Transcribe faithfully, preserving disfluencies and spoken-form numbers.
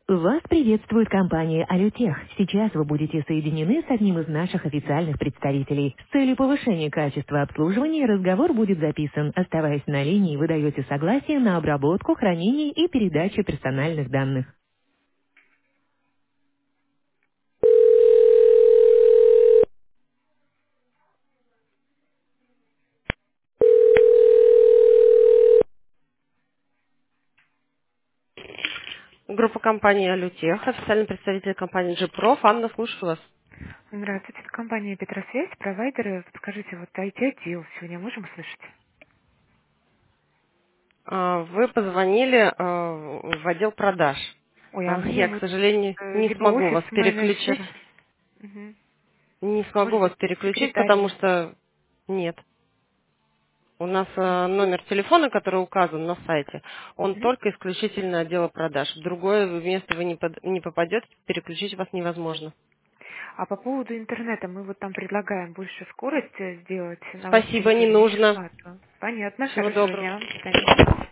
Вас приветствует компания «Алютех». Сейчас вы будете соединены с одним из наших официальных представителей. С целью повышения качества обслуживания разговор будет записан. Оставаясь на линии, вы даете согласие на обработку, хранение и передачу персональных данных. Группа компании «Алютех», официальный представитель компании «Джипроф». Анна, слушаю вас. Здравствуйте, это компания Петросвязь, провайдеры. Подскажите, вот ай ти-отдел сегодня можем услышать? А, Вы позвонили а, в отдел продаж. Ой, а А, мне Я, к вот сожалению, э, не либо смогу вас переключить. офис-менеджер, мгм. Не а смогу может вас быть переключить, потому секретарь. что нет. У нас э, номер телефона, который указан на сайте, он Мгм. только исключительно отдела продаж. В другое место вы не, под- не попадете, переключить вас невозможно. А по поводу интернета, мы вот там предлагаем больше скорости сделать на Спасибо, не мессенджере, меньше нужно. плату. Понятно, Всего хорошего доброго. дня, до свидания.